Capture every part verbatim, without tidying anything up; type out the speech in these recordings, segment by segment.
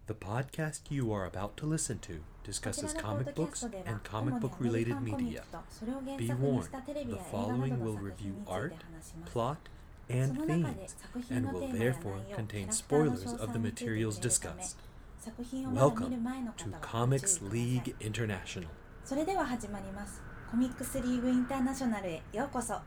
The podcast you are about to listen to こち discusses らのポッド comic キャス books トでは and 主 comic にア book メリカ related ンコミッ media. クとそれを原 Be 作に warned, したテレビ the や映画な following どの will 作 review 品につい art, て話します。 plot, そ and の中で themes, 作品 and の will テーマや therefore 内容、キャ contain ラクターの spoilers 詳 of the 細について materials 触れるため、 discussed. 作品をまだ見る Welcome 前の to 方はご注意 Comics ください。 League International. それでは始まります。コミックスリーグインターナショナルへようこそ。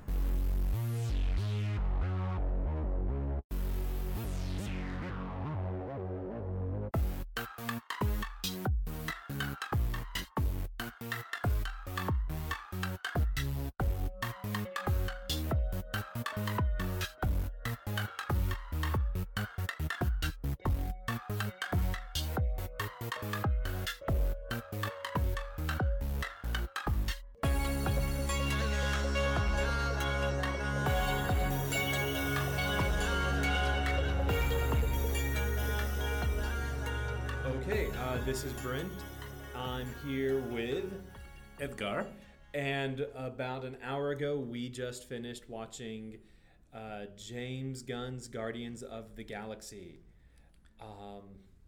Okay, uh, this is Brent. I'm here with Edgar. and about an hour ago, we just finished watching uh, James Gunn's Guardians of the Galaxy. Um,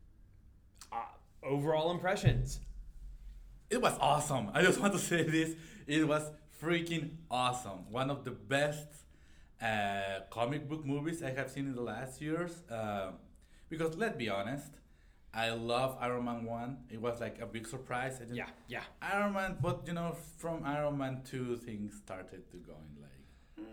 uh, overall impressions. It was awesome. I just want to say this. It was freaking awesome. One of the best uh, comic book movies I have seen in the last years. Uh, because let's be honest, I love Iron Man one. It was like a big surprise. I didn't, Yeah, yeah. Iron Man, but you know, from Iron Man two, things started to going like.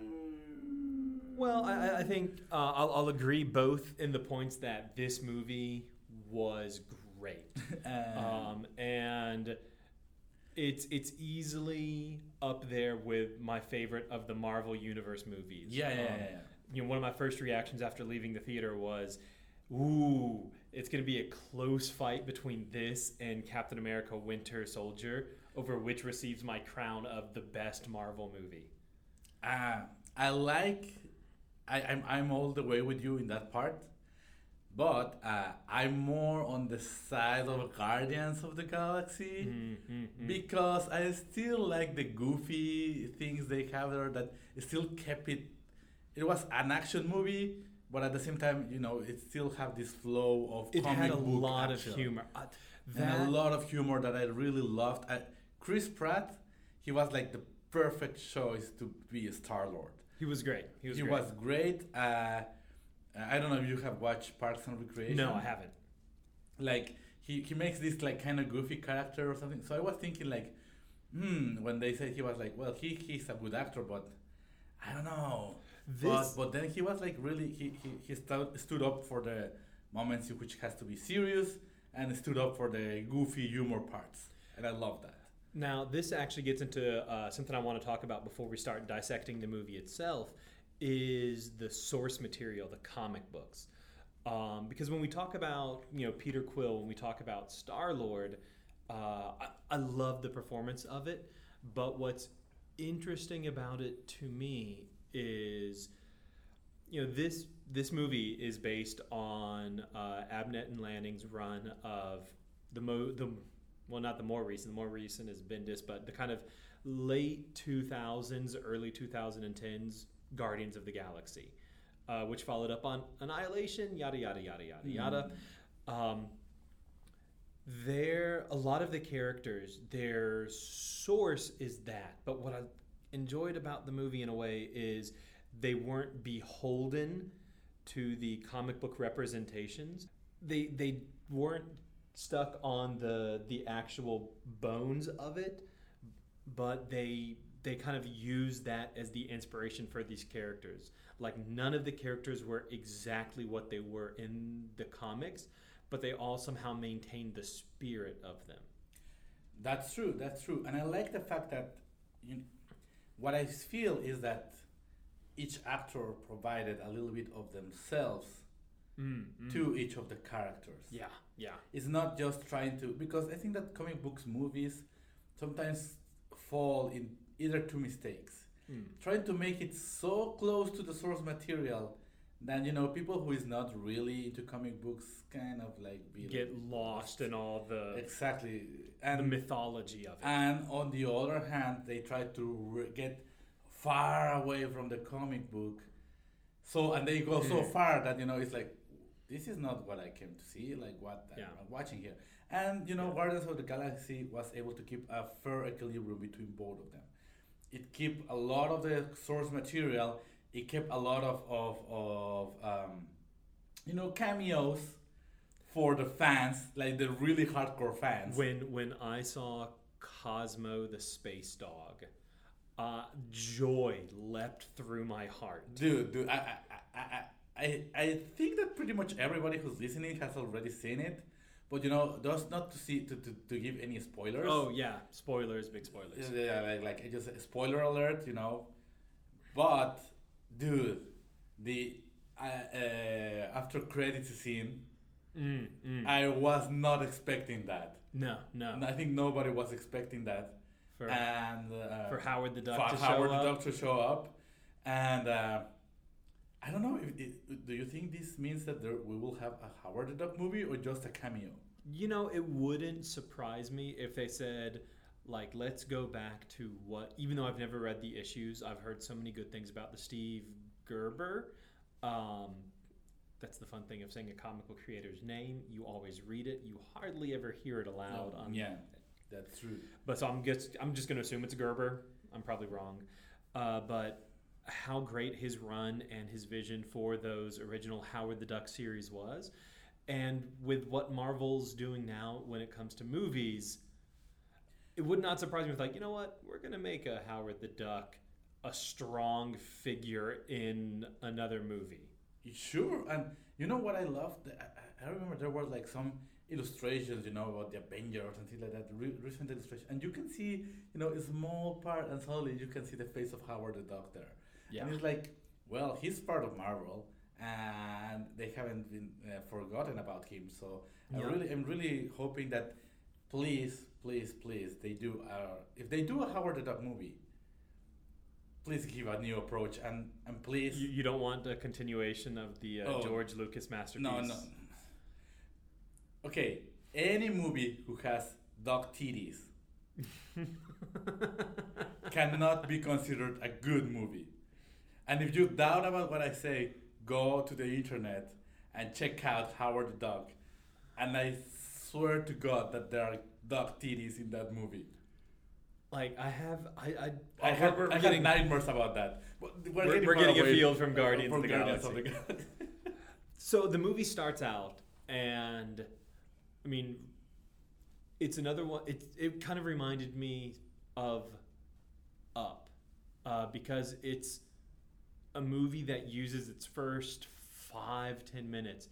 Well, I, I think uh, I'll, I'll agree both in the points that this movie was great. Uh, um, and it's it's easily up there with my favorite of the Marvel Universe movies. yeah, yeah, Um, yeah, yeah. You know, one of my first reactions after leaving the theater was, "Ooh, it's going to be a close fight between this and Captain America: Winter Soldier over which receives my crown of the best Marvel movie." Uh, I like. I, I'm I'm all the way with you in that part, but uh, I'm more on the side of Guardians of the Galaxy Mm-hmm. because I still like the goofy things they have there that still kept it. It was an action movie, but at the same time, you know, it still have this flow of It comic had a book lot action. of humor. Uh, and that a lot of humor that I really loved. Uh, Chris Pratt, he was like the perfect choice to be a Star Lord. he was great. He was He great. was great. Uh, I don't know if you have watched Parks and Recreation. No, I haven't. Like he, he makes this like kind of goofy character or something. So I was thinking like, hmm, when they said he was like, well, he he's a good actor, but I don't know. This But but then he was like really he he, he stood, stood up for the moments in which has to be serious and stood up for the goofy humor parts, and I love that. Now, this actually gets into uh, something I want to talk about before we start dissecting the movie itself, is the source material, the comic books. Um, because when we talk about, you know, Peter Quill, when we talk about Star-Lord, uh, I, I love the performance of it, but what's interesting about it to me is, you know, this this movie is based on uh, Abnett and Lanning's run of the mo the well, not the more recent. The more recent is Bendis, but the kind of late two thousands, early twenty tens Guardians of the Galaxy, uh, which followed up on Annihilation, yada yada yada yada yada. Um, there, a lot of the characters, their source is that. But what I enjoyed about the movie in a way is they weren't beholden to the comic book representations. They they weren't stuck on the the actual bones of it, but they they kind of used that as the inspiration for these characters. Like none of the characters were exactly what they were in the comics, but they all somehow maintained the spirit of them. That's true. That's true. And I like the fact that you, what I feel is that each actor provided a little bit of themselves Mm, mm. to each of the characters. Yeah, yeah. It's not just trying to, because I think that comic books movies sometimes fall in either two mistakes. Mm. Trying to make it so close to the source material that, you know, people who is not really into comic books kind of like be Get like, lost in all the exactly the and mythology of it. and on the other hand, they try to re- get far away from the comic book. So and they go so Mm. far that, you know, it's like, this is not what I came to see, like what Yeah. I'm watching here. And you know, Yeah. Guardians of the Galaxy was able to keep a fair equilibrium between both of them. It kept a lot of the source material. It kept a lot of of, of um, you know, cameos for the fans, like the really hardcore fans. When when I saw Cosmo the space dog, uh, joy leapt through my heart. Dude, dude, I, I, I, I, I think that pretty much everybody who's listening has already seen it, but you know, just not to see to, to, to give any spoilers. Oh yeah, spoilers, big spoilers. Yeah, like like it just a spoiler alert, you know. But dude, the uh, uh, after credits scene, Mm, mm. I was not expecting that. no, no. And I think nobody was expecting that. For, And uh, for Howard the Duck for to Howard show the up. Duck to show up, and uh, I don't know. If it, do you think this means that there, we will have a Howard the Duck movie or just a cameo? You know, it wouldn't surprise me if they said, like, let's go back to what, even though I've never read the issues, I've heard so many good things about the Steve Gerber. Um, that's the fun thing of saying a comic book creator's name. You always read it. You hardly ever hear it aloud. No, on, yeah, that's true. But so I'm just, I'm just going to assume it's Gerber. I'm probably wrong. Uh, but how great his run and his vision for those original Howard the Duck series was. And with what Marvel's doing now when it comes to movies, it would not surprise me if, like, you know what? We're going to make a Howard the Duck a strong figure in another movie. Sure, and you know what I loved? I, I remember there were like some illustrations, you know, about the Avengers and things like that, re- recent illustrations, and you can see, you know, a small part, and suddenly you can see the face of Howard the Duck there. Yeah. And it's like, well, he's part of Marvel, and they haven't been uh, forgotten about him. So Yeah. I really, I'm really hoping that, please, please, please, they do. Uh, if they do a Howard the Duck movie, please give a new approach, and and please. You, you don't want a continuation of the uh, Oh. George Lucas masterpiece. No, no. Okay, any movie who has dog titties cannot be considered a good movie. And if you doubt about what I say, go to the internet and check out Howard the Duck. And I swear to God that there are dog titties in that movie. Like, I have, I, I, I we're- have, we're I have getting- nightmares about that. But We're, We're- getting, we're far getting away afield from Guardians of the Guardians Galaxy. of the Galaxy. So the movie starts out, and I mean, it's another one. It it kind of reminded me of Up, uh, because it's a movie that uses its first five ten minutes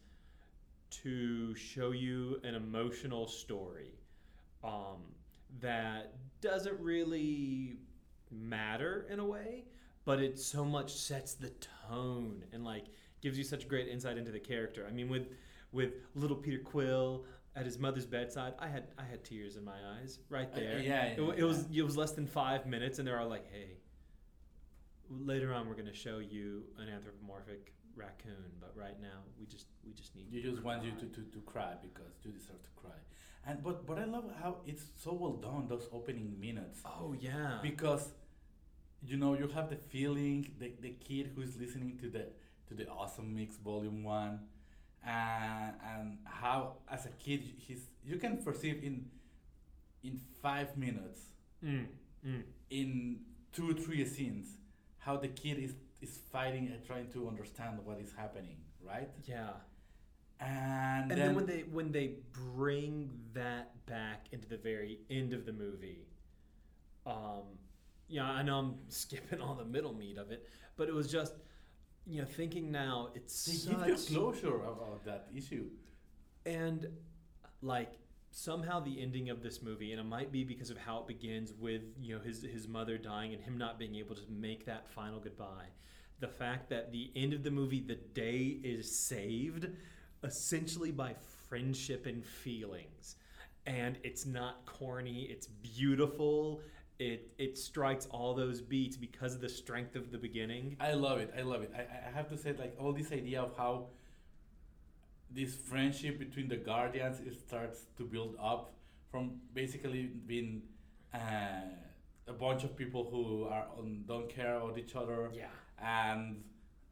to show you an emotional story um, that doesn't really matter in a way, but it so much sets the tone and like gives you such great insight into the character. I mean, with with little Peter Quill at his mother's bedside, I had I had tears in my eyes right Uh, there. yeah, it, yeah, it was yeah. it was less than five minutes, and they're all like, "Hey, later on, we're going to show you an anthropomorphic raccoon, but right now, we just we just need You to just want you cry." to, to, to cry because you deserve to cry. And but but I love how it's so well done, those opening minutes. Oh yeah. Because you know, you have the feeling, the, the kid who's listening to the to the Awesome Mix Volume One, and and how as a kid he's you can perceive in in five minutes, Mm, mm. in two three scenes, how the kid is is fighting and trying to understand what is happening, right? Yeah. And, And then, then when they when they bring that back into the very end of the movie, um, yeah, I know I'm skipping all the middle meat of it, but it was just, you know, thinking now it's they such, give you closure about that issue. and like somehow the ending of this movie, and it might be because of how it begins with, you know, his his mother dying and him not being able to make that final goodbye. The fact that the end of the movie, the day is saved essentially by friendship and feelings, and it's not corny, it's beautiful. It it strikes all those beats because of the strength of the beginning. I love it. I love it. I, I have to say, like, all this idea of how this friendship between the Guardians it starts to build up from basically being uh, a bunch of people who are on, don't care about each other, Yeah. and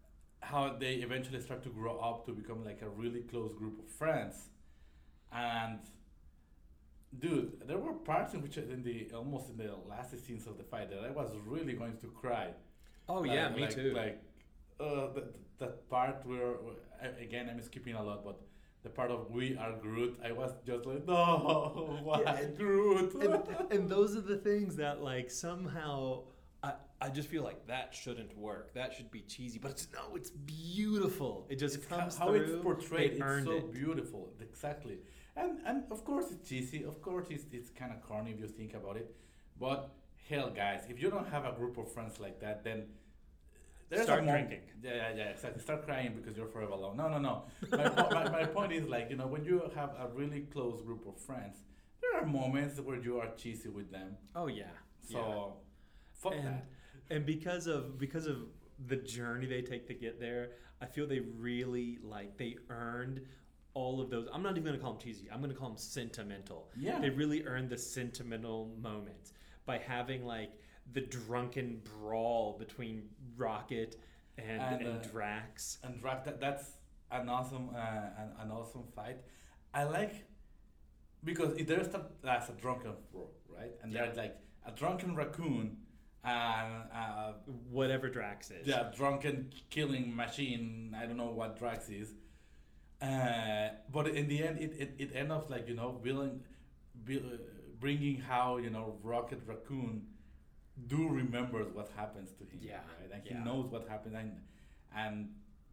how they eventually start to grow up to become like a really close group of friends. And dude, there were parts in which in the almost in the last scenes of the fight that I was really going to cry. Oh Like- yeah, me like- too. Like uh, that, that part where, where I- again, I'm skipping a lot, but the part of "We Are Groot," I was just like, no, why Yeah, and- Groot? and, and those are the things that like somehow I, I just feel like that shouldn't work. That should be cheesy, but it's no, it's beautiful. It just It's comes how, how through. it's portrayed. They It's earned so it. beautiful, exactly. And and of course it's cheesy. Of course it's it's kind of corny if you think about it. But hell, guys, if you don't have a group of friends like that, then there's Start a mom- drinking. Yeah, yeah, yeah, exactly. Start crying because you're forever alone. No, no, no. My, po- my, my point is like you know when you have a really close group of friends, there are moments where you are cheesy with them. Oh yeah. So yeah. fuck and that. and because of because of the journey they take to get there, I feel they really like they earned all of those. I'm not even gonna call them cheesy. I'm gonna call them sentimental. Yeah. They really earned the sentimental moments by having like the drunken brawl between Rocket and And, and, uh, Drax. And Drac, that, that's an awesome, uh, an, an awesome fight. I like because it, there's that as a drunken brawl, right? And Yeah. there's like a drunken raccoon and uh, Whatever Drax is. yeah, drunken killing machine. I don't know what Drax is. Uh, but in the end, it, it, it ends up like you know, building, build, bringing how you know Rocket Raccoon do remembers what happens to him. Yeah, right? And yeah. he knows what happened, and and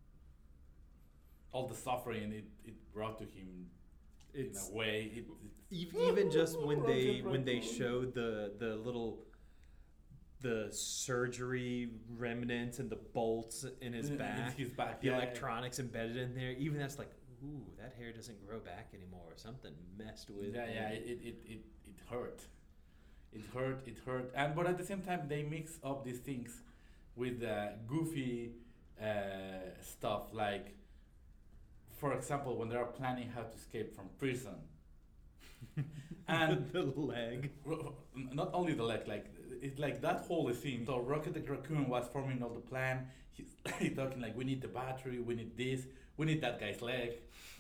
all the suffering it, it brought to him It's in a way. It, Ev- even just when they Rocket when they Raccoon. showed the the little the surgery remnants and the bolts in his in- in back, his back, the yeah, yeah. electronics embedded in there, even that's like, ooh, that hair doesn't grow back anymore, or something messed with. Yeah, yeah, it. it, it, it, it hurt. It hurt, it hurt. And but at the same time they mix up these things with uh, goofy uh, stuff like for example when they are planning how to escape from prison. And the leg. r- not only the leg, like it's like that whole scene. So Rocket the Raccoon was forming all the plan. He's like talking like we need the battery, we need this, we need that guy's leg.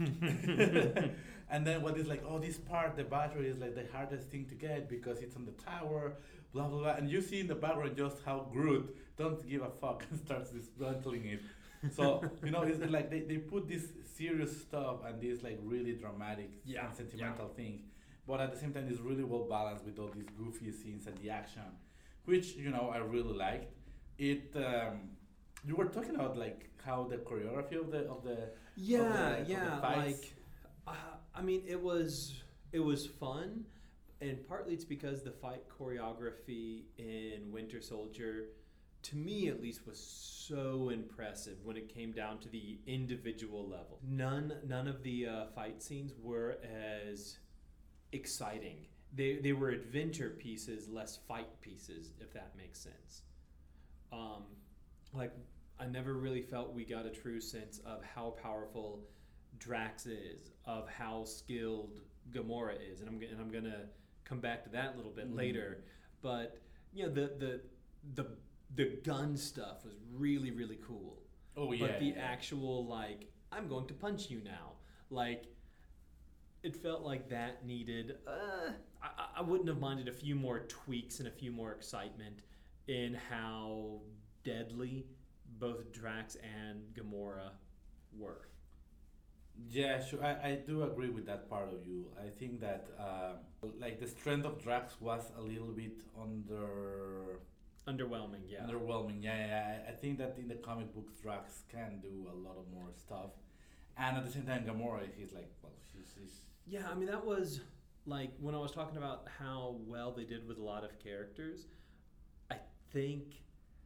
And then what is like, oh, this part, the battery is like the hardest thing to get because it's on the tower, blah blah blah. And you see in the background just how Groot don't give a fuck and starts dismantling it. So you know, it's like they, they put this serious stuff and this like really dramatic Yeah, and sentimental thing, but at the same time it's really well balanced with all these goofy scenes and the action, which you know I really liked. It um, you were talking about like how the choreography of the of the Yeah, of the- of the yeah. fights. Like, uh, I mean, it was it was fun, and partly it's because the fight choreography in Winter Soldier, to me at least, was so impressive when it came down to the individual level. None none of the uh, fight scenes were as exciting. They they were adventure pieces, less fight pieces, if that makes sense. Um, like I never really felt we got a true sense of how powerful Drax is, of how skilled Gamora is, and I'm g- and I'm gonna come back to that a little bit Mhm. later. But you know the the the the gun stuff was really really cool. Oh yeah. But the yeah. actual like I'm going to punch you now, like it felt like that needed. Uh, I, I- I wouldn't have minded a few more tweaks and a few more excitement in how deadly both Drax and Gamora were. Yeah, sure. I, I do agree with that part of you. I think that um, like the strength of Drax was a little bit under Underwhelming, yeah. underwhelming. Yeah, yeah. I, I think that in the comic books, Drax can do a lot of more stuff, and at the same time, Gamora, he's like, well, she's, she's Yeah, I mean that was like when I was talking about how well they did with a lot of characters. I think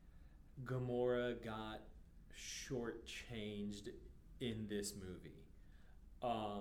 Gamora got shortchanged in this movie, um,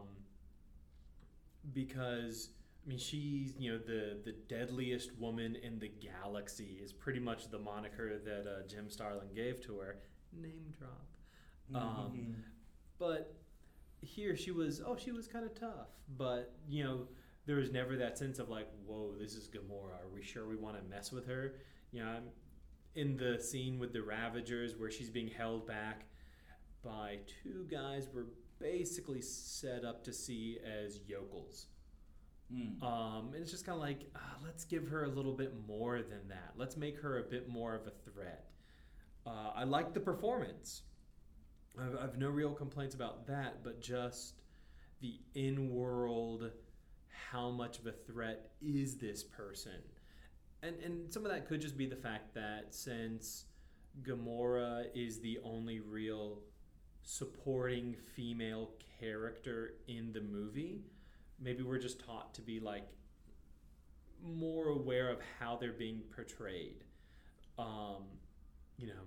because I mean she's you know the the deadliest woman in the galaxy is pretty much the moniker that uh, Jim Starlin gave to her. Name drop. Um, But here she was, oh, she was kind of tough. But, you know, there was never that sense of like, whoa, this is Gamora. Are we sure we want to mess with her? You know, I'm in the scene with the Ravagers where she's being held back. by two guys we're basically set up to see as yokels. Mm. Um, and it's just kind of like, uh, let's give her a little bit more than that. Let's make her a bit more of a threat. Uh, I like the performance. I've, I've no real complaints about that, but just the in-world, how much of a threat is this person? And and some of that could just be the fact that since Gamora is the only real supporting female character in the movie, maybe we're just taught to be like more aware of how they're being portrayed. Um, you know,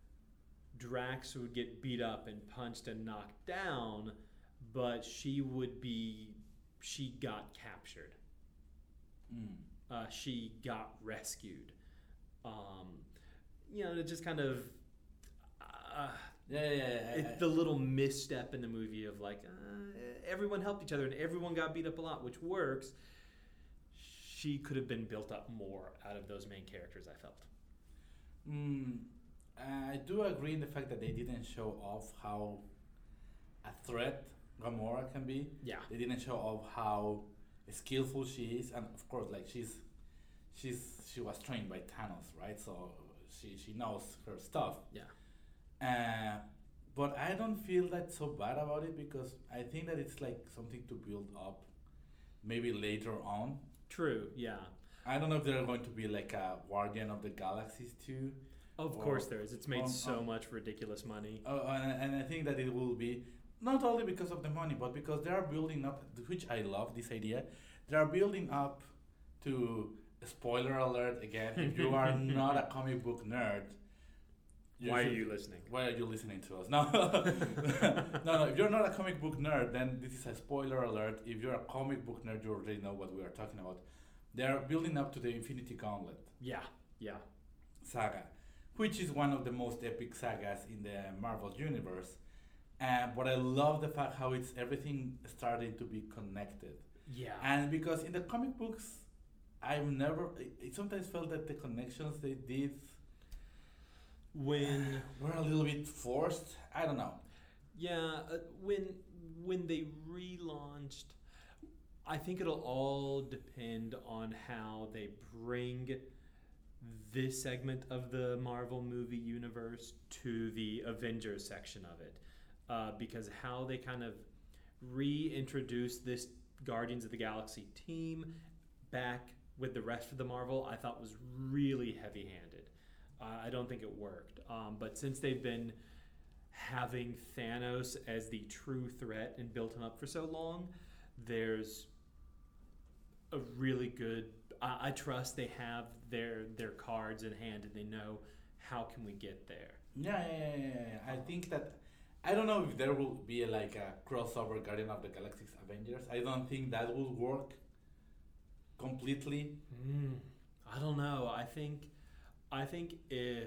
Drax would get beat up and punched and knocked down, but she would be, she got captured. Mm. Uh, she got rescued. Um, you know, it just kind of, uh, Yeah, yeah, yeah. it's the little misstep in the movie of like, uh, everyone helped each other and everyone got beat up a lot, which works. She could have been built up more out of those main characters, I felt. Mm, I do agree in the fact that they didn't show off how a threat Gamora can be. Yeah. They didn't show off how skillful she is, and of course, like she's, she's she was trained by Thanos, right? So she she knows her stuff. Yeah. Uh, but I don't feel that so bad about it because I think that it's like something to build up, maybe later on. True, yeah. I don't know if they're going to be like a Guardian of the Galaxies too. Of Or- course there is. It's made um, so um, much ridiculous money. Uh, and, and I think that it will be not only because of the money, but because they are building up, which I love this idea. They are building up to spoiler alert again. If you are not a comic book nerd, Why are should- you listening? Why are you listening to us? No, no, no. If you're not a comic book nerd, then this is a spoiler alert. If you're a comic book nerd, you already know what we are talking about. They are building up to the Infinity Gauntlet Yeah, yeah. saga, which is one of the most epic sagas in the Marvel universe. And but I love the fact how it's everything starting to be connected. Yeah. And because in the comic books, I've never. It, it sometimes felt that the connections they did when were a little bit forced. I don't know. Yeah, uh, when when they relaunched, I think it'll all depend on how they bring this segment of the Marvel movie universe to the Avengers section of it. Uh, because how they kind of reintroduce this Guardians of the Galaxy team back with the rest of the Marvel, I thought was really heavy-handed. Uh, I don't think it worked. Um, but since they've been having Thanos as the true threat and built him up for so long, there's a really good. I, I trust they have their their cards in hand and they know how can we get there. Yeah, yeah, yeah, yeah, yeah. I think that I don't know if there will be a, like a crossover Guardian of the Galaxy Avengers. I don't think that will work completely. Mm, I don't know. I think I think if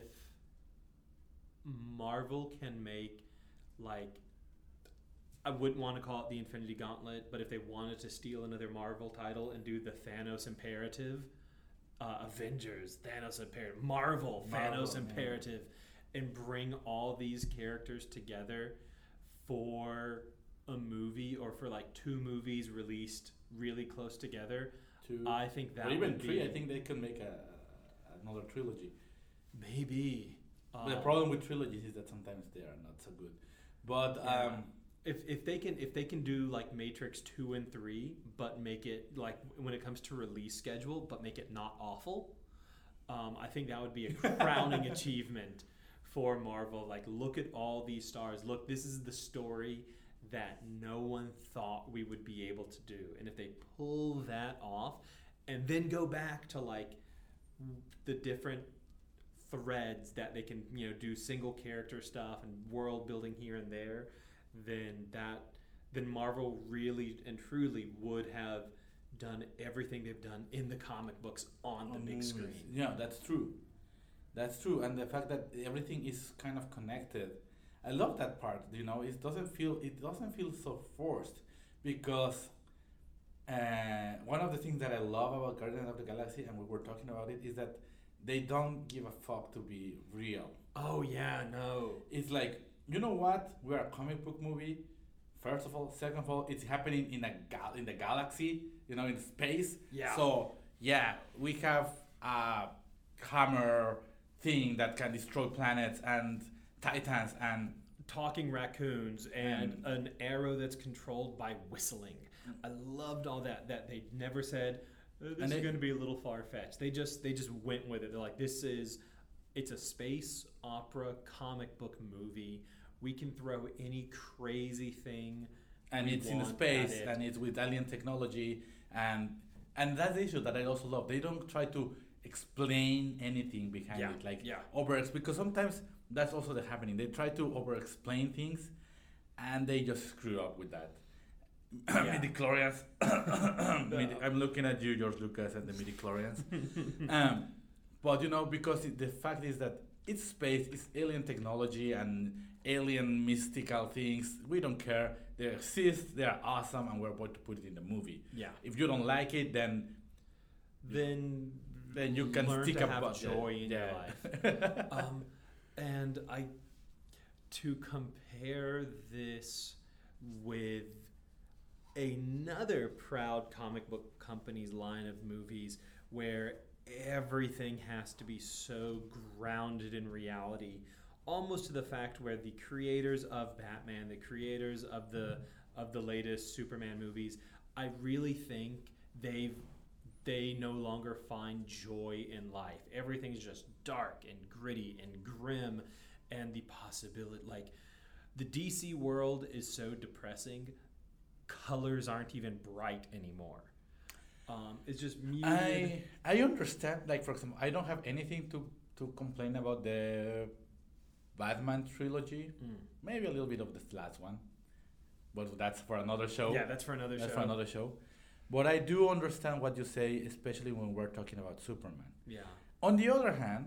Marvel can make like I wouldn't want to call it the Infinity Gauntlet, but if they wanted to steal another Marvel title and do the Thanos Imperative, uh, Avengers, Thanos Imperative, Marvel, Marvel, Thanos yeah. Imperative, and bring all these characters together for a movie or for like two movies released really close together, Two, I think that or even would three. be I think they can make a another trilogy. maybe. But the Um, problem with trilogies is that sometimes they are not so good. But Yeah. um, If if they can if they can do like Matrix two and three, but make it like when it comes to release schedule, but make it not awful, um, I think that would be a crowning achievement for Marvel. Like, look at all these stars. Look, this is the story that no one thought we would be able to do. And if they pull that off, and then go back to like the different threads that they can, you know, do single character stuff and world building here and there, then that then Marvel really and truly would have done everything they've done in the comic books on the big movies. screen. Yeah, that's true. That's true, and the fact that everything is kind of connected, I love that part. You know, it doesn't feel it doesn't feel so forced because uh, one of the things that I love about Guardians of the Galaxy, and we were talking about it, is that they don't give a fuck to be real. Oh yeah, no. It's like you know what? We're a comic book movie. First of all, second of all, it's happening in a gal- in the galaxy, you know, in space. Yeah. So yeah, we have a hammer thing that can destroy planets and titans and Talking raccoons and And- an arrow that's controlled by whistling. I loved all that. That they never said "Uh, this And is they- going to be a little far fetched. They just they just went with it. They're like, this is it's a space opera comic book movie. We can throw any crazy thing. and we it's in want space at it. and it's with alien technology and and that's the issue that I also love. They don't try to explain anything behind Yeah, it, like yeah. over because sometimes that's also the happening. They try to over explain things, and they just screw up with that. Yeah. Midichlorians. Midi- I'm looking at you, George Lucas, and the midichlorians. um, but you know, because it, the fact is that it's space, it's alien technology and alien mystical things. We don't care. They exist. They are awesome, and we're going to put it in the movie. Yeah. If you don't like it, then Then then you can learn stick to up have about joy it. in Yeah. your life. um, and I to compare this with another proud comic book company's line of movies where everything has to be so grounded in reality, almost to the fact where the creators of Batman, the creators of the of the latest Superman movies, I really think they've they no longer find joy in life. Everything's just dark and gritty and grim, and the possibility, like, the D C world is so depressing. Colors aren't even bright anymore. Um, it's just muted. I I understand. Like for example, I don't have anything to to complain about the Batman trilogy. Mm. Maybe a little bit of the last one, but that's for another show. Yeah, that's for another that's show. for another show. But I do understand what you say, especially when we're talking about Superman. Yeah. On the other hand,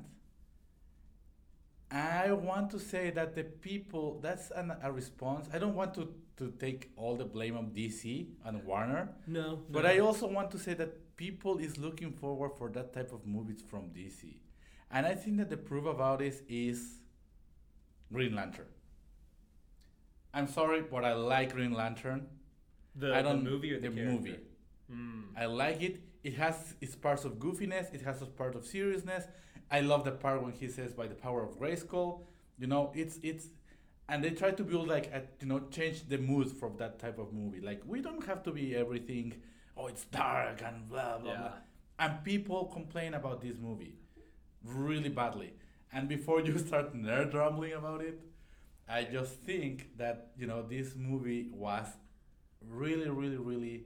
I want to say that the people, that's an, a response. I don't want to, to take all the blame on D C and Warner, No. but no. I also want to say that people is looking forward for that type of movies from D C. And I think that the proof about this is Green Lantern. I'm sorry, but I like Green Lantern. the, I don't the movie or the, the character? movie. Mm. I like it. It has its parts of goofiness. It has its part of seriousness. I love the part when he says by the power of Grayskull. You know, it's it's, and they try to build like a, you know, change the mood from that type of movie. Like we don't have to be everything. Oh, it's dark and blah blah Yeah. blah. And people complain about this movie really badly. And before you start nerd rambling about it, I just think that you know this movie was really, really, really.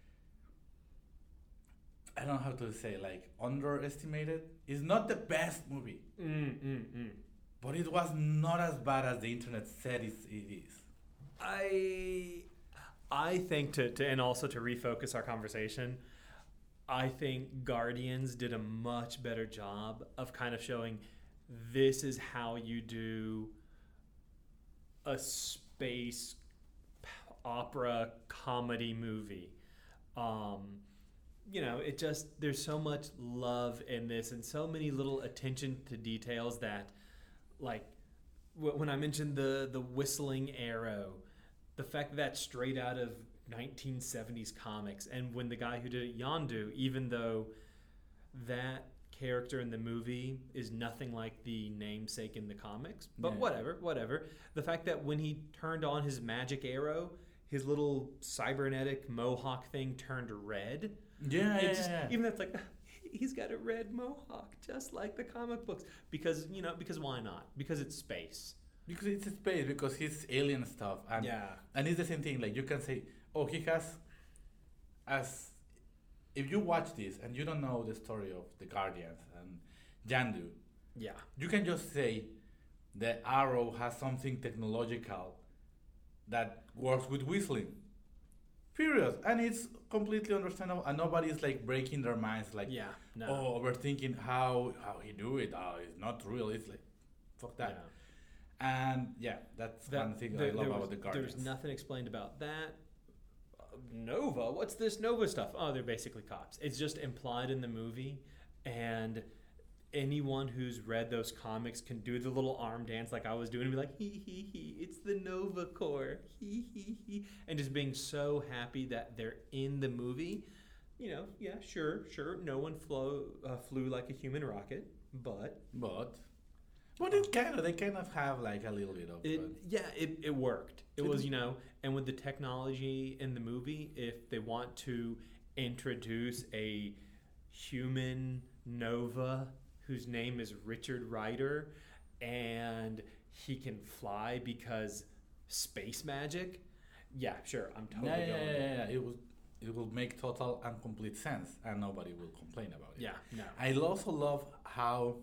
I don't know how to say, like, underestimated. It's not the best movie, Mm, mm, mm. but it was not as bad as the internet said it, it is. I I think to, to and also to refocus our conversation, I think Guardians did a much better job of kind of showing this is how you do a space opera comedy movie. Um, you know, it just there's so much love in this and so many little attention to details that, like, wh- when I mentioned the the whistling arrow, the fact that that's straight out of nineteen seventies comics, and when the guy who did it, Yondu, even though that character in the movie is nothing like the namesake in the comics, but Yeah. whatever, whatever. The fact that when he turned on his magic arrow, his little cybernetic mohawk thing turned red. Yeah, It yeah, just, yeah. even that's like he's got a red mohawk just like the comic books, because you know because why not? Because it's space. Because it's a space, because he's alien stuff. And, Yeah. and it's the same thing. Like, you can say, oh, he has, as, if you watch this and you don't know the story of the Guardians and Yandu, Yeah. you can just say the arrow has something technological that works with whistling. Period. And it's completely understandable. And nobody's like breaking their minds like, Yeah. No. oh, overthinking how how he do it. Oh, it's not real. It's like, fuck that. Yeah. And yeah, that's That- one thing there- I love there about was- the Guardians. There's nothing explained about that. Uh, Nova, what's this Nova stuff? Oh, they're basically cops. It's just implied in the movie, and anyone who's read those comics can do the little arm dance like I was doing and be like, hee hee hee, it's the Nova Corps, hee hee hee, and just being so happy that they're in the movie. You know, yeah, sure, sure, no one flew, uh, flew like a human rocket, but... But, but it kind of, they kind of have like a little bit of... It, uh, yeah, it, it worked. It It was, was- you know, and with the technology in the movie, if they want to introduce a human Nova whose name is Richard Rider and he can fly because space magic, yeah, sure, I'm totally yeah, yeah, going yeah, there. yeah, yeah. It will, it will make total and complete sense, and nobody will complain about it. Yeah, no. I also love how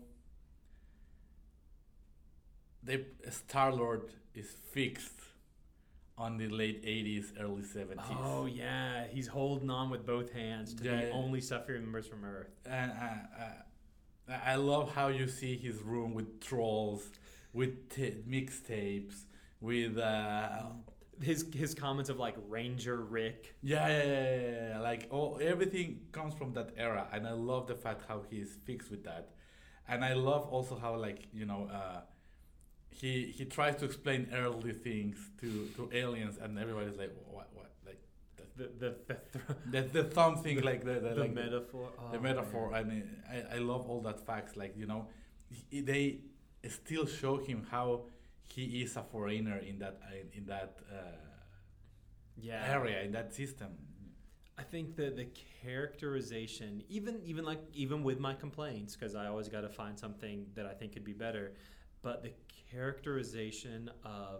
they Star Lord is fixed on the late eighties, early seventies. Oh, yeah, he's holding on with both hands to Yeah, the yeah. only stuff he remembers from Earth. And uh, uh, I love how you see his room with trolls, with t- mixtapes, with uh, His his comments of like Ranger Rick. yeah, yeah, yeah, yeah, yeah, like oh, everything comes from that era, and I love the fact how he's fixed with that, and I love also how like you know. Uh, He, he tries to explain early things to, to aliens, and everybody's like, what, what, like The the the, th- the, the thumb thing, like the, the, the like metaphor. Oh, the metaphor. man. I mean, I, I love all that facts. Like you know, he, they still show him how he is a foreigner in that in, in that uh, Yeah. area, in that system. I think that the characterization, even even like even with my complaints, because I always got to find something that I think could be better, but the characterization of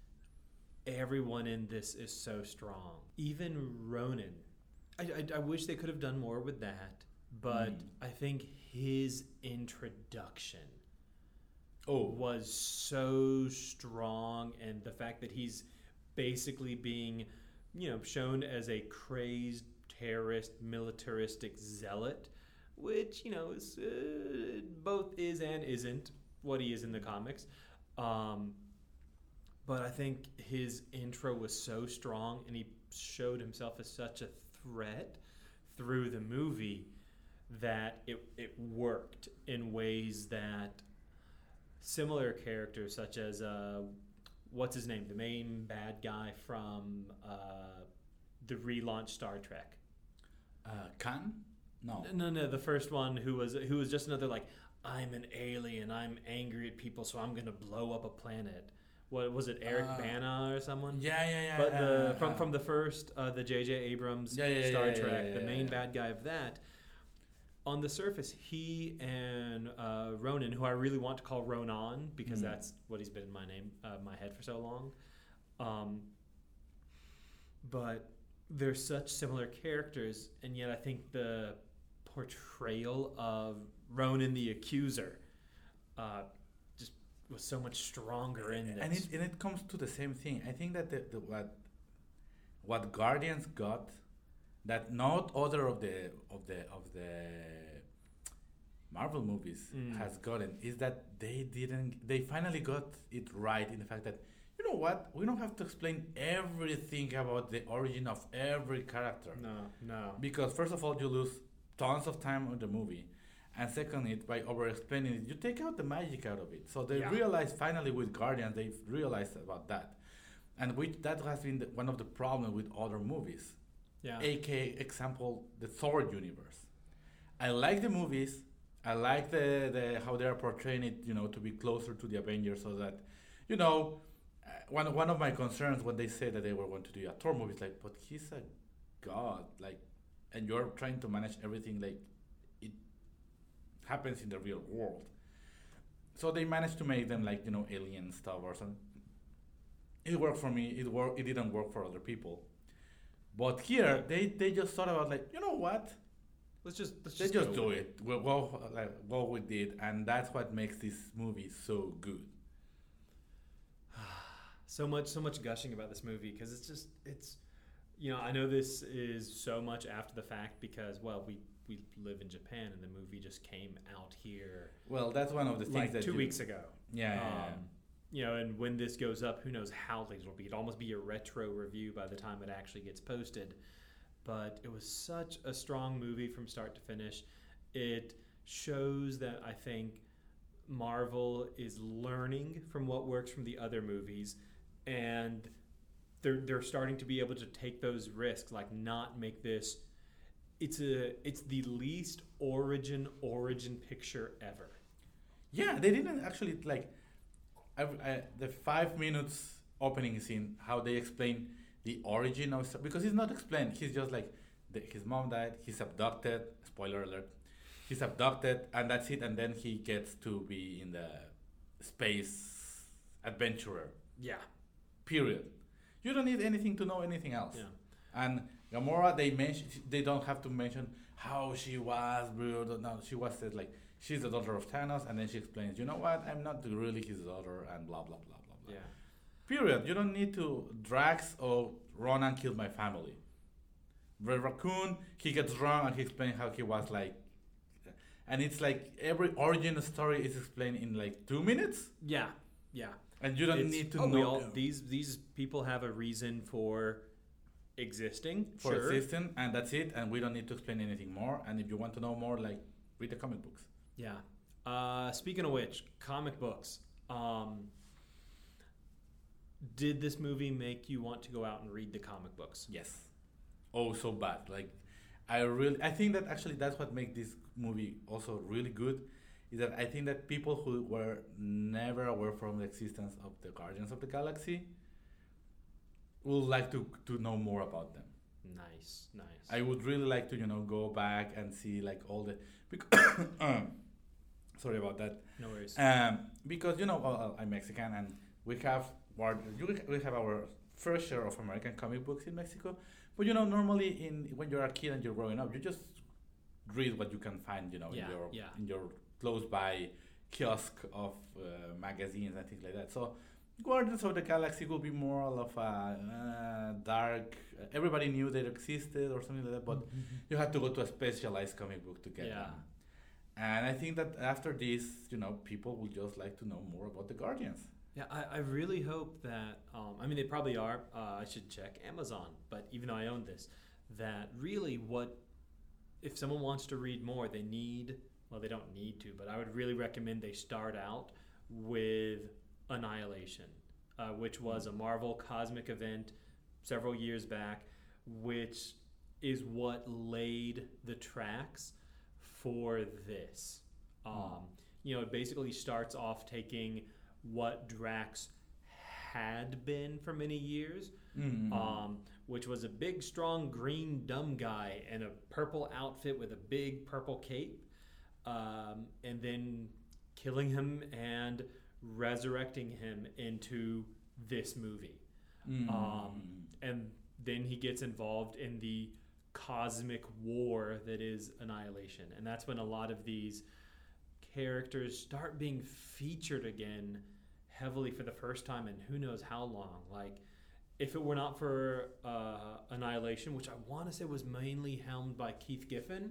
everyone in this is so strong. Even Ronan, I, I, I wish they could have done more with that, but Mm. I think his introduction Oh, was so strong, and the fact that he's basically being, you know, shown as a crazed terrorist, militaristic zealot, which, you know, is uh, both is and isn't what he is in the comics. Um, but I think his intro was so strong, and he showed himself as such a threat through the movie that it, it worked in ways that similar characters such as uh, what's his name, the main bad guy from uh, the relaunched Star Trek. uh, Khan? No. No, no, the first one who was who was just another like, I'm an alien, I'm angry at people, so I'm gonna blow up a planet. What was it, Eric Uh, Bana or someone? Yeah, yeah, yeah. But the uh, from uh, from the first uh, the J J Abrams Yeah, yeah, Star yeah, yeah, Trek, yeah, the yeah, main yeah. bad guy of that. On the surface, he and uh, Ronan, who I really want to call Ronan because Mm. that's what he's been in my name, uh, my head for so long. Um, but they're such similar characters, and yet I think the portrayal of Ronan the Accuser uh, just was so much stronger in this. and it and it comes to the same thing. I think that the, the what what Guardians got that not other of the of the of the Marvel movies Mm. has gotten is that they didn't they finally got it right in the fact that you know what, we don't have to explain everything about the origin of every character. No, no. Because first of all, you lose tons of time on the movie, and second, it by over explaining it, you take out the magic out of it. So they Yeah. realized finally with Guardians, they've realized about that, and which that has been the, one of the problems with other movies. Yeah. A K A example, the Thor universe. I like the movies. I like the, the how they are portraying it, you know, to be closer to the Avengers, so that, you know, uh, one one of my concerns when they say that they were going to do a Thor movie is like, but he's a god, like, and you're trying to manage everything like it happens in the real world. So they managed to make them like, you know, alien stuff or something. It worked for me. It worked. It didn't work for other people. But here, they, they just thought about like, you know what? Let's just let's They just, just go do with it. We'll go like what we did, and that's what makes this movie so good. So much so much gushing about this movie because it's just it's you know I know this is so much after the fact because well we we live in Japan and the movie just came out here Well, that's one of the things like that two you, weeks ago. Yeah, yeah, yeah. Um, you know, and when this goes up, who knows how late it'll be. It'll almost be a retro review by the time it actually gets posted. But it was such a strong movie from start to finish. It shows that I think Marvel is learning from what works from the other movies, and they're they're starting to be able to take those risks, like not make this. It's a it's the least origin origin picture ever. Yeah, they didn't actually like I, I, the five minutes opening scene. How they explain the origin of stuff, because it's not explained. He's just like the, his mom died. He's abducted. Spoiler alert. He's abducted, and that's it. And then he gets to be in the space adventurer. Yeah. Period. You don't need anything to know anything else. Yeah. And Gamora, they mention they don't have to mention how she was. Bro. No, she was said like she's the daughter of Thanos, and then she explains, you know what? I'm not really his daughter, and blah blah blah blah blah. Yeah. Period. You don't need to Drax or Ronan killed my family. Red Raccoon, he gets wrong and he explains how he was like, and it's like every origin story is explained in like two minutes, Yeah. Yeah. and you don't It's- need to oh, we know all, these these people have a reason for existing. for sure. existing, and that's it. And we don't need to explain anything more. And if you want to know more, like read the comic books. Yeah. Uh, speaking of which, comic books. Um, did this movie make you want to go out and read the comic books? Yes. Oh, so bad. Like, I really, I think that actually that's what makes this movie also really good. Is that I think that people who were never aware from the existence of the Guardians of the Galaxy would like to to know more about them. Nice, nice. I would really like to, you know, go back and see like all the. Because, um, sorry about that. no worries. Um, because you know, well, I'm Mexican, and we have war- you- we have our fair share of American comic books in Mexico. But you know, normally in when you're a kid and you're growing up, you just read what you can find, you know, Yeah, in your yeah. in your close by kiosk of uh, magazines and things like that. So Guardians of the Galaxy will be more of a uh, dark. Uh, everybody knew they existed or something like that, but you had to go to a specialized comic book to get Yeah. them. And I think that after this, you know, people will just like to know more about the Guardians. Yeah, I, I really hope that, um, I mean, they probably are. Uh, I should check Amazon, but even though I own this, that really what, if someone wants to read more, they need, well, they don't need to, but I would really recommend they start out with Annihilation, uh, which was a Marvel cosmic event several years back, which is what laid the tracks for this. Um, you know, it basically starts off taking what Drax had been for many years, Mm-hmm. um, which was a big, strong, green, dumb guy in a purple outfit with a big purple cape, um, and then killing him and resurrecting him into this movie. Mm-hmm. Um, and then he gets involved in the cosmic war that is Annihilation. And that's when a lot of these characters start being featured again heavily for the first time in who knows how long. Like, if it were not for uh, Annihilation, which I want to say was mainly helmed by Keith Giffen,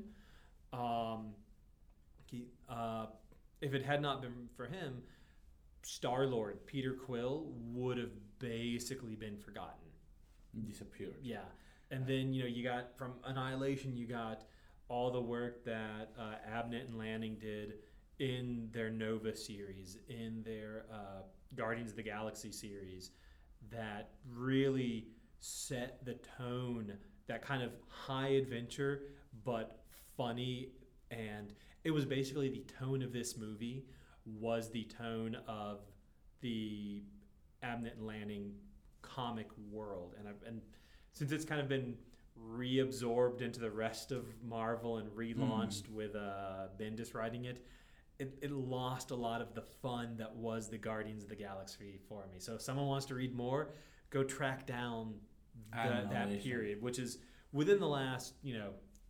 um, Keith, uh, if it had not been for him, Star-Lord, Peter Quill, would have basically been forgotten. Disappeared. Yeah. And then, you know, you got from Annihilation, you got all the work that uh, Abnett and Lanning did in their Nova series, in their uh, Guardians of the Galaxy series, that really set the tone, that kind of high adventure, but funny. And it was basically the tone of this movie was the tone of the Abnett and Lanning comic world. And I've, and since it's kind of been reabsorbed into the rest of Marvel and relaunched mm. with uh, Bendis writing it, it, it lost a lot of the fun that was the Guardians of the Galaxy for me. So if someone wants to read more, go track down the, that period, which is within the last, you know,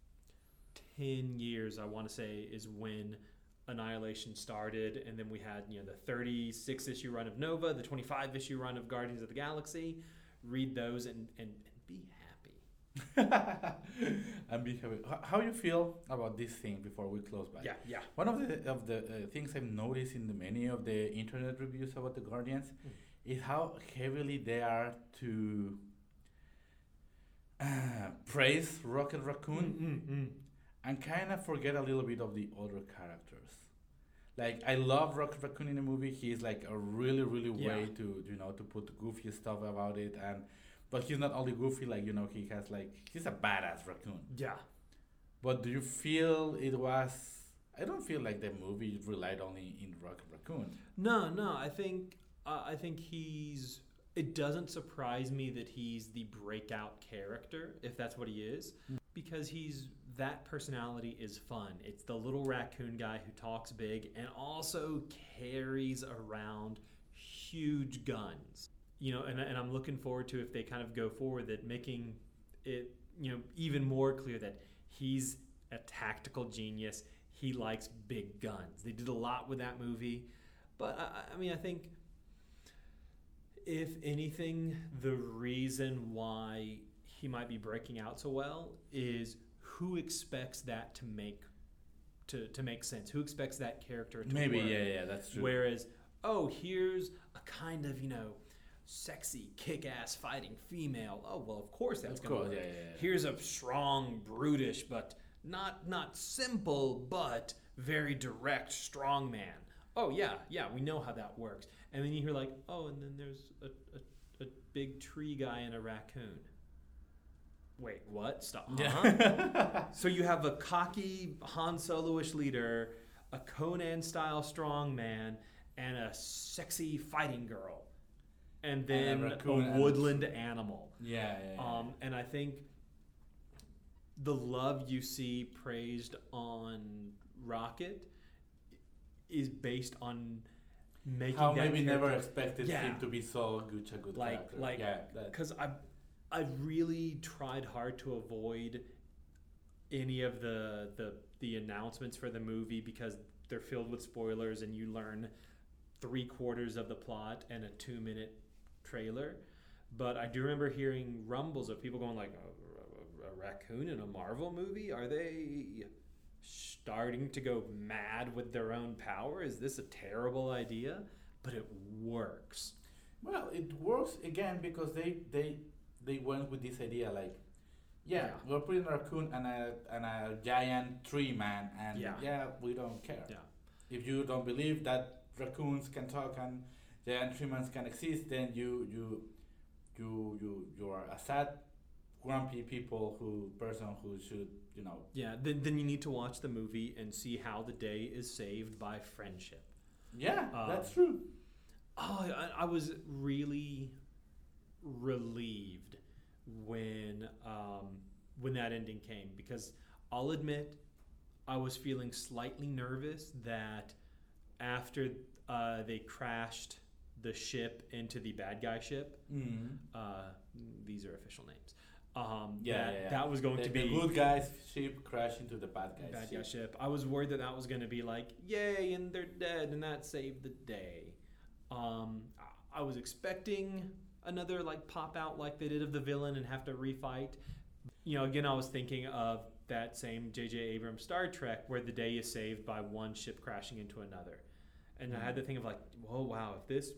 ten years, I want to say, is when Annihilation started. And then we had, you know, the thirty-six issue run of Nova, the twenty-five issue run of Guardians of the Galaxy. Read those and, and, and be happy. And be happy. H- How you feel about this thing before we close by? Yeah, yeah. One of the of the uh, things I've noticed in the many of the internet reviews about the Guardians mm. is how heavily they are to uh, praise Rocket Raccoon Mm, mm, mm. and kind of forget a little bit of the other characters. Like I love Rocket Raccoon in the movie. He's like a really, really Yeah. way to you know to put goofy stuff about it, and but he's not only goofy. Like you know he has like he's a badass raccoon. Yeah. But do you feel it was? I don't feel like the movie relied only in Rocket Raccoon. No, no. I think uh, I think he's. It doesn't surprise me that he's the breakout character, if that's what he is, Mm. because he's that personality is fun. It's the little raccoon guy who talks big and also carries around huge guns. You know, and, and I'm looking forward to if they kind of go forward that making it, you know, even more clear that he's a tactical genius. He likes big guns. They did a lot with that movie, but I, I mean, I think if anything, the reason why he might be breaking out so well is who expects that to make to, to make sense? Who expects that character to Maybe work? yeah, yeah, that's true. Whereas, oh, here's a kind of, you know, sexy, kick-ass fighting female. Oh, well, of course that's Of going to course, work. yeah, yeah, yeah. Here's a strong, brutish, but not not simple, but very direct, strong man. Oh, yeah, yeah, we know how that works. And then you hear like, oh, and then there's a, a, a big tree guy and a raccoon. Wait, what? Stop. Huh? Yeah. So you have a cocky Han Solo-ish leader, a Conan-style strongman, and a sexy fighting girl, and then And a a, raccoon and- woodland animal. yeah, yeah, yeah. Um, and I think the love you see praised on Rocket is based on making How that maybe never character- expected Yeah. him to be so good, a good like character. like yeah, that, because I I really tried hard to avoid any of the the the announcements for the movie because they're filled with spoilers and you learn three quarters of the plot in a two minute trailer. But I do remember hearing rumbles of people going like, a, a, a raccoon in a Marvel movie? Are they starting to go mad with their own power? Is this a terrible idea? But it works. well, it works again because they they they went with this idea like, yeah, Yeah. we're putting a raccoon and a and a giant tree man, and Yeah. yeah, we don't care. Yeah. If you don't believe that raccoons can talk and giant tree men can exist, then you you you you you are a sad, grumpy people who person who should you know. Yeah, then, then you need to watch the movie and see how the day is saved by friendship. Yeah, Um, that's true. Oh, I, I was really relieved when um, when that ending came because I'll admit I was feeling slightly nervous that after uh, they crashed the ship into the bad guy ship, Mm-hmm. uh, these are official names. Um, Yeah, that, yeah, yeah. that was going the, to the be good guys ship crash into the bad guys. bad ship. guy ship. I was worried that that was going to be like, yay, and they're dead, and that saved the day. Um, I- I was expecting another like pop out like they did of the villain and have to refight. You know, again, I was thinking of that same J J Abrams Star Trek where the day is saved by one ship crashing into another, and I had the thing of like, whoa, wow, if this,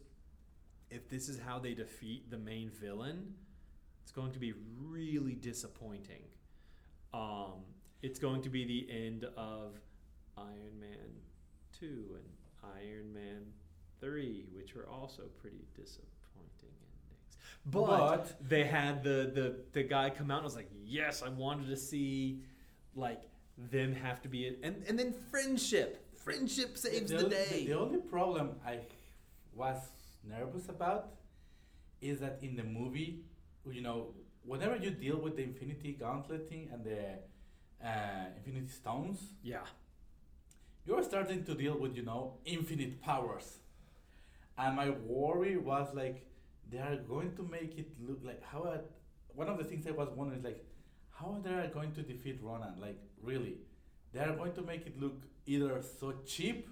if this is how they defeat the main villain, it's going to be really disappointing. Um, it's going to be the end of Iron Man two and Iron Man three, which were also pretty disappointing endings. But, But- they had the, the, the guy come out and I was like, yes, I wanted to see like them have to be it. And, and then friendship. Friendship saves the, only- day. The, only problem I was nervous about is that in the movie, you know, whenever you deal with the Infinity Gauntlet thing and the uh, Infinity Stones, yeah. you're starting to deal with, you know, infinite powers. And my worry was like, they are going to make it look like how. Are, one of the things I was wondering is like, how are they going to defeat Ronan? Like, really, they are going to make it look either so cheap,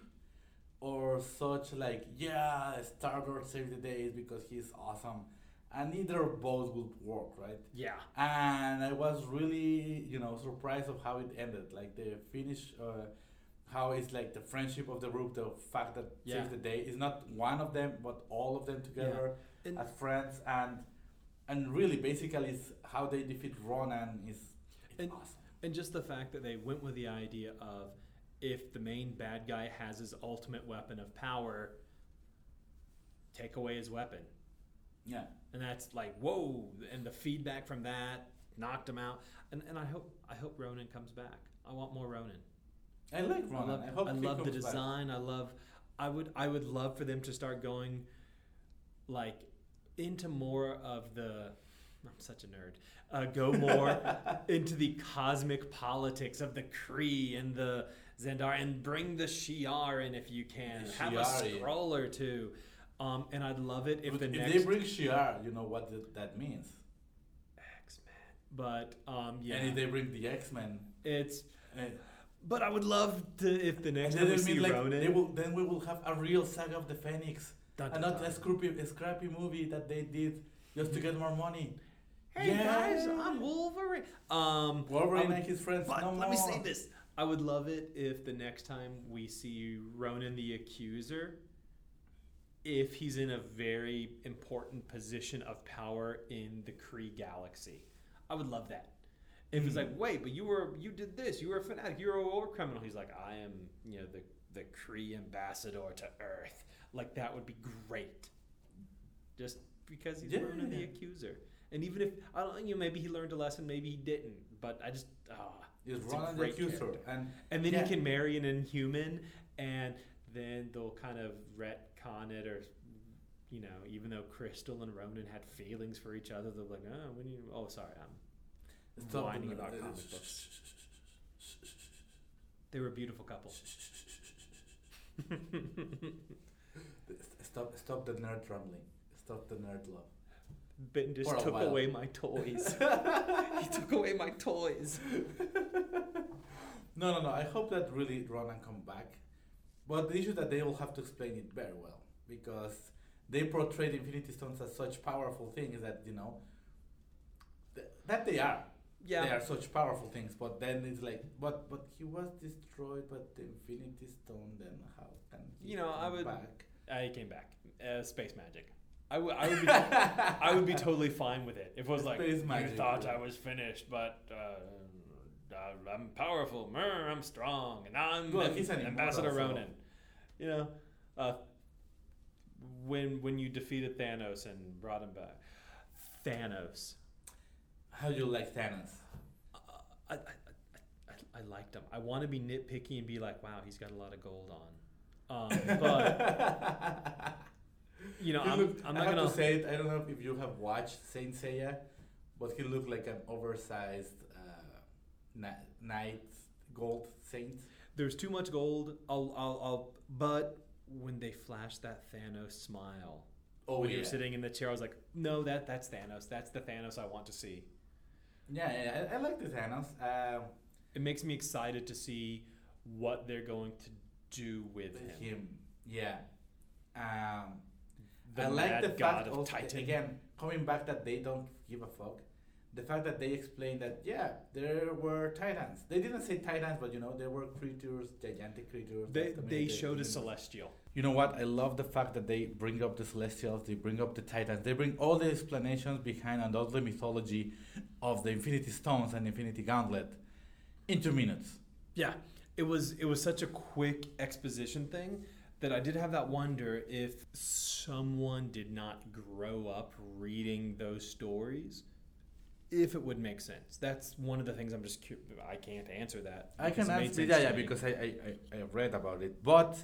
or such like, yeah, Star-Lord saved the day because he's awesome, and neither of both would work, right? Yeah. And I was really, you know, surprised of how it ended. Like the finish, uh, how it's like the friendship of the group, the fact that Yeah. saves the day is not one of them, but all of them together And- as friends, and and really basically it's how they defeat Ronan is it's And- awesome. And just the fact that they went with the idea of if the main bad guy has his ultimate weapon of power, take away his weapon. Yeah. And that's like, whoa, and the feedback from that knocked him out. And and I hope I hope Ronan comes back. I want more Ronan. I like Ronan. I love, I hope I he love the comes back. design. I love I would I would love for them to start going like into more of the I'm such a nerd. Uh, go more into the cosmic politics of the Kree and the Zendar, and bring the Shi'ar in if you can. The Have a Shi'ar, yeah. scroll or two. Um, and I'd love it if But the if next they bring Shi'ar, you know what th- that means. X-Men. But um, yeah, And if they bring the X-Men, it's. uh, But I would love to if the and next then time we it see means like Ronan. they will, then we will have a real saga of the Phoenix, Dun, and dun, not dun. a scrappy, a scrappy movie that they did just to get more money. Hey Yes. guys, I'm Wolverine. Um, Wolverine I would- and his friends. But no let me more. say this: I would love it if the next time we see Ronan the Accuser, if he's in a very important position of power in the Kree galaxy. I would love that. If it's like, wait, but you were you did this, you were a fanatic, you were a war criminal. He's like, I am, you know, the the Kree ambassador to Earth. Like that would be great. Just because he's Yeah. Ronan the Accuser. And even if I don't, you know, maybe he learned a lesson, maybe he didn't. But I just ah, It's it's a Ronan the great Accuser, character. and and then yeah. he can marry an Inhuman, and then they'll kind of retcon it, or you know, even though Crystal and Ronan had feelings for each other, they're like, oh, when you, oh, sorry, I'm Stop whining the- about uh, comic books. They were a beautiful couple. Stop! Stop the nerd rambling. Stop the nerd love. Bendis For a took while. away my toys. He took away my toys. No, no, no. I hope that really Ronan come back. But the issue is that they will have to explain it very well, because they portrayed Infinity Stones as such powerful things that, you know, th- that they are. Yeah. They are such powerful things. But then it's like, but but he was destroyed by the Infinity Stone. Then how can he You know, I come would- back? Uh, he came back. Uh, space magic. I would, I would be, I would be totally fine with it if it was like Space you magic, thought yeah. I was finished, but uh, uh, I'm powerful, Mer, I'm strong, and I'm Well, Am- he's an Ambassador immortal, so- Ronan. You know, uh, when when you defeated Thanos and brought him back, Thanos. How do you like Thanos? Uh, I, I, I, I liked him. I want to be nitpicky and be like, wow, he's got a lot of gold on. Um, but you know, He I'm, looked- I'm I not have gonna. to say it. I don't know if you have watched Saint Seiya, but he looked like an oversized uh, na- knight, gold saint. There's too much gold. I'll, I'll, I'll. But when they flashed that Thanos smile, Oh when yeah, you were sitting in the chair, I was like, no, that that's Thanos. That's the Thanos I want to see. yeah, yeah. I, I like the Thanos. Um, It makes me excited to see what they're going to do with him. him, yeah. Um, The I like mad the god fact of also, Titan. again, coming back that they don't give a fuck. The fact that they explained that, yeah, there were titans. They didn't say titans, but you know, there were creatures, gigantic creatures. They that they dominated showed a the universe. celestial. You know what? I love the fact that they bring up the Celestials, they bring up the Titans, they bring all the explanations behind and all the mythology of the Infinity Stones and Infinity Gauntlet in two minutes. Yeah, it was it was such a quick exposition thing that I did have that wonder if someone did not grow up reading those stories, if it would make sense. That's one of the things I'm just cu- I can't answer that. I because can it made answer, sense yeah, to yeah, me. because I, I, I, I read about it. But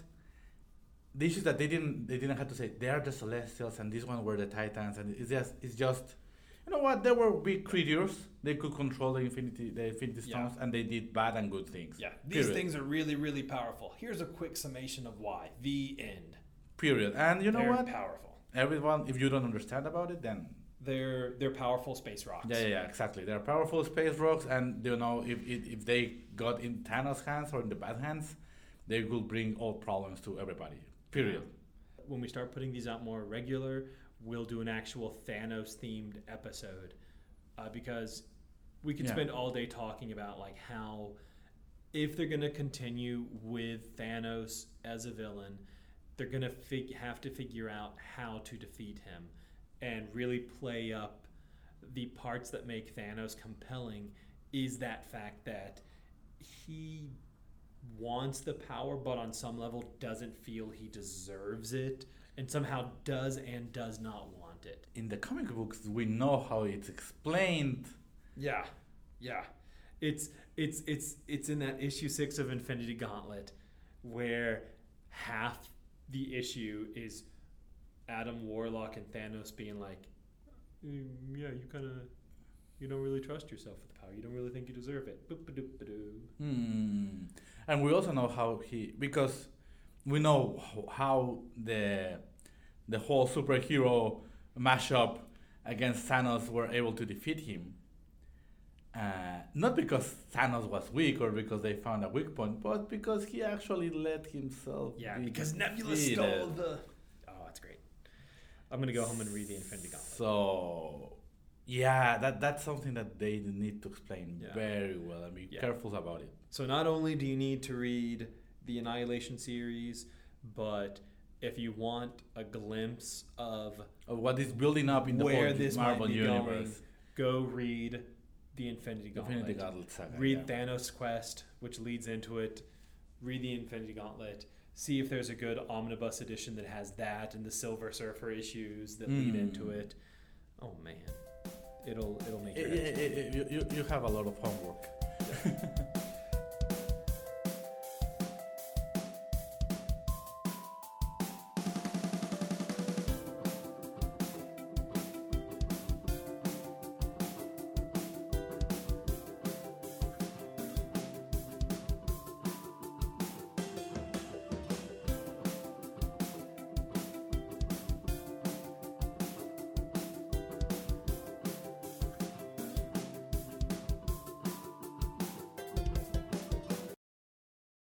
the issue is that they didn't they didn't have to say they are the Celestials and this one were the Titans, and it's just it's just you know what, there were big creatures. They could control the Infinity the Infinity Yeah. Stones, and they did bad and good things. Yeah, these Period. things are really really powerful. Here's a quick summation of why. The end. Period. And you know They're what? powerful. Everyone, if you don't understand about it, then They're they're powerful space rocks. yeah, yeah, yeah, exactly. They're powerful space rocks, and you know, if if, if they got in Thanos' hands or in the bad hands, they will bring all problems to everybody. Period. When we start putting these out more regular, we'll do an actual Thanos themed episode, uh, because we could Yeah. spend all day talking about like how if they're going to continue with Thanos as a villain, they're going to fig- have to figure out how to defeat him and really play up the parts that make Thanos compelling is that fact that he wants the power, but on some level doesn't feel he deserves it, and somehow does and does not want it. In the comic books, we know how it's explained. Yeah, yeah. It's it's it's it's in that issue six of Infinity Gauntlet, where half the issue is Adam Warlock and Thanos being like, mm, "Yeah, you kind of, you don't really trust yourself with the power. You don't really think you deserve it." Boop-a-doop-a-doo. Hmm. And we also know how he, because we know h- how the the whole superhero mashup against Thanos were able to defeat him. Uh, not because Thanos was weak or because they found a weak point, but because he actually let himself. Yeah, be because Nebula defeated. stole the. Oh, that's great. I'm gonna go home and read the Infinity Gauntlet. So, yeah, that that's something that they need to explain Yeah. very well and be Yeah. careful about it. So not only do you need to read the Annihilation series, but if you want a glimpse of Of what is building up in the where whole this Marvel might be universe. going, go read the Infinity Gauntlet. Infinity Gauntlet saga. Read yeah. Thanos' Quest, which leads into it. Read the Infinity Gauntlet. See if there's a good omnibus edition that has that and the Silver Surfer issues that lead Mm. into it. Oh man, it'll it'll make I- your I- head I- I- you, you, you have a lot of homework.